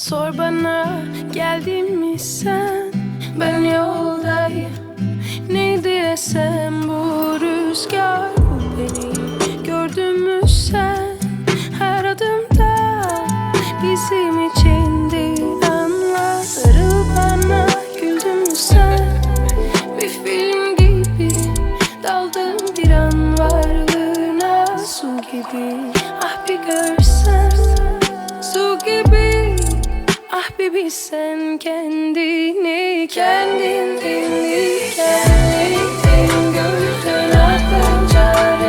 Sor bana geldin mi sen? Ben yoldayım. Ne diyesem bu rüzgar bu beni. Gördün mü sen? Her adımda bizim içindi anlar. Sarıl bana güldün mü sen? Bir film gibi daldım bir an varlığına. Su gibi ah bir görsen. Su gibi ah bir bilsen kendini. Kendin gördün aklın çare.